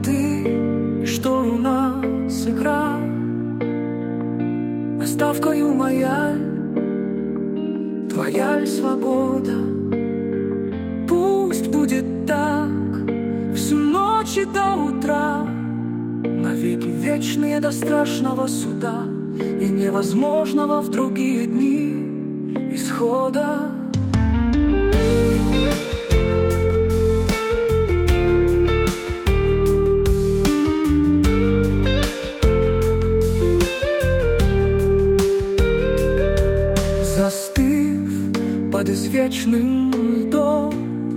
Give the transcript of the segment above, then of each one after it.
ты, что у нас игра, оставкою моя, твоя ль свобода? Пусть будет так всю ночь и до утра, навеки вечные до страшного суда и невозможного в другие дни исхода. Застыв под извечным льдом,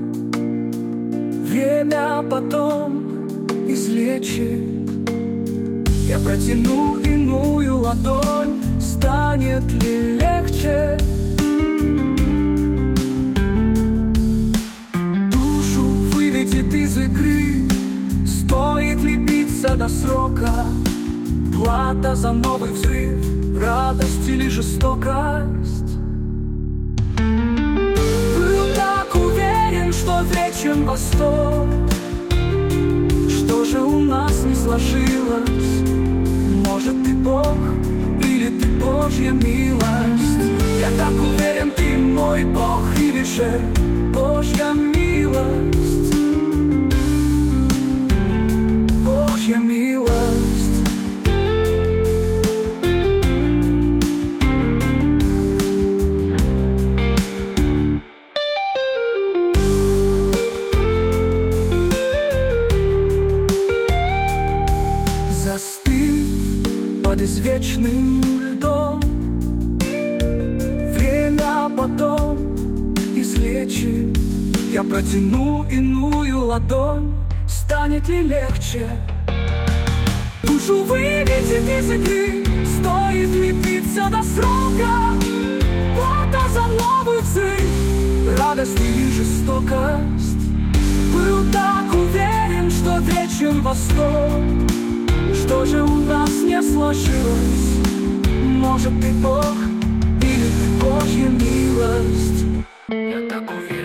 время потом излечит. Я протяну иную ладонь, станет ли легче? Душу выведет из игры, стоит ли биться до срока? Плата за новый взрыв, радость или жестокость? Был так уверен, что вечен восток. Что же у нас не сложилось? Может, ты Бог или ты Божья милость? Я так уверен, ты мой Бог или же Божья милость? Божья милость. Застыв под извечным льдом, время потом излечит. Я протяну иную ладонь, станет ли легче? Душу выведет из игры, стоит ли биться до срока? Плата за новый взрыв, радость или жестокость? Был так уверен, что вечен восток. Что же у нас не сложилось? Может, ты Бог или ты Божья милость? Я так уверен.